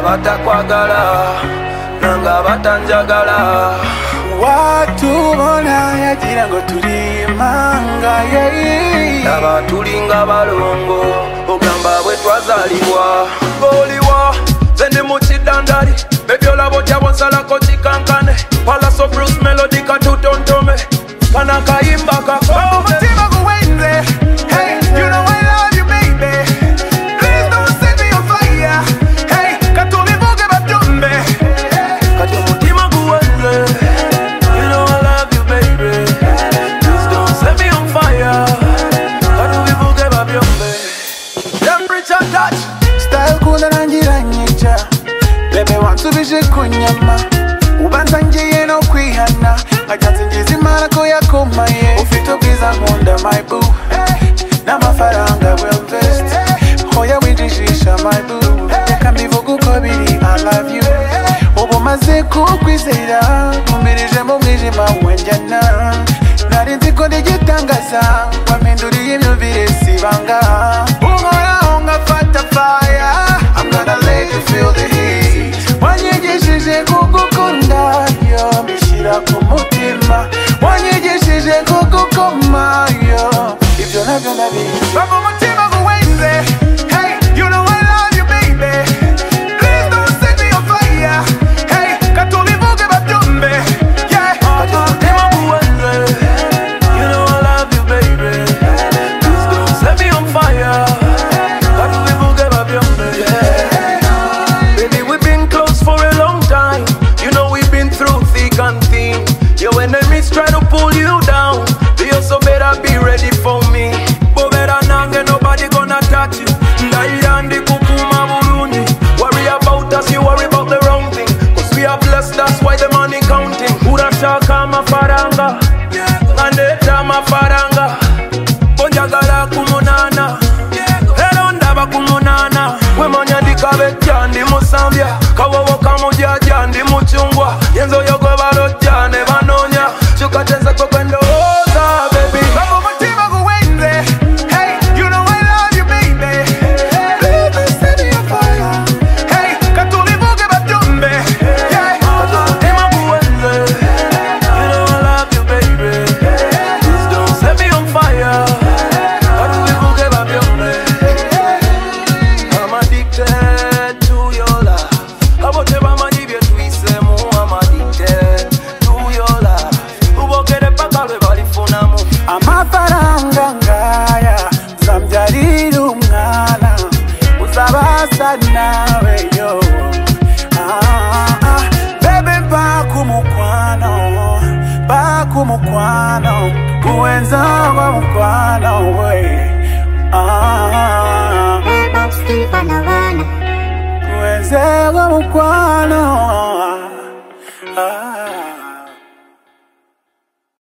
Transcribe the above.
batakwagala nanga batanjagala watu bona yagira ngo turi manga aba tulinga balongo ogamba bwe twazalibwa goliwa zende mu kidandali bebyolabo kyabonsalako kikankane palace of Bruce Melody katutontome kana kayimba kakome umutima guwenze. Hey, you know I love you baby, please don't set me on fire. Hey, katubivuge babyumve. kati umutima guwenze. You know I love you baby, please don't set me on fire. Katubivuge babyumve. Temperature touch Style kuna rangira nyica bebe wansubije kunyama ubanza ngiye no kwihana nkajyanze ngize imana ko yakomaye ufite ubwiza nkunda my boo n'amafaranga will invest hoya winjijisha my boo reka mbivuga uko biri I love you ubu maze kukwizera nkumirije mu mwijima wenjyana nari nzi ko ndigitangaza wampinduriye imyumvire sibanga unkoraho ngafata fire I'm gonna let you feel the heat wanyigishije kugukunda yo mbishyira ku mutima wanyigishije kugukoma yo ibyo nabyo ndabizi bava umutima guwenze. Hey, you know I love you baby, please don't set me on fire. Hey, katubivuge babyumve. Yeah, umutima guwenze. You know I love you baby, please don't set me on fire. Katubivuge babyumve. Baby, we've been close for a long time. You know we've been through thick and thin. Your enemies try to pull you down. You also better be ready for me. But better nange nobody gonna touch you. Ndairandi kukuma bulungi. Worry about us, you worry about the wrong thing. Cause we are blessed, that's why the money counting. Urashaka amafaranga, andeta amafaranga. Bonjagala kumunana, hello ndaba kumunana. Wemanya ndikabejja ndi musambya, kawowo kamujjajja ndi muchungwa. Yenzo yogo balojja ne banonya, kyukatenza kwe kwendowooza baby. bava umutima guwenze. Hey, you know I love you baby, please don't set me on fire. Hey, katubivuge babyumve. Yeah, Umutima guwenze. You know I love you baby, please don't set me on fire. Katubivuge babyumve. I'm addicted to your love. Abote bamanyi bye tuyisemu. I'm addicted to your love. Ubokere paka lwe balifunamu. amafaranga ngaya zambyarira umwana uzabasa nawe yo. Bebe bakumukwano kuwenza kwa mukwano we kuwenza kwa mukwano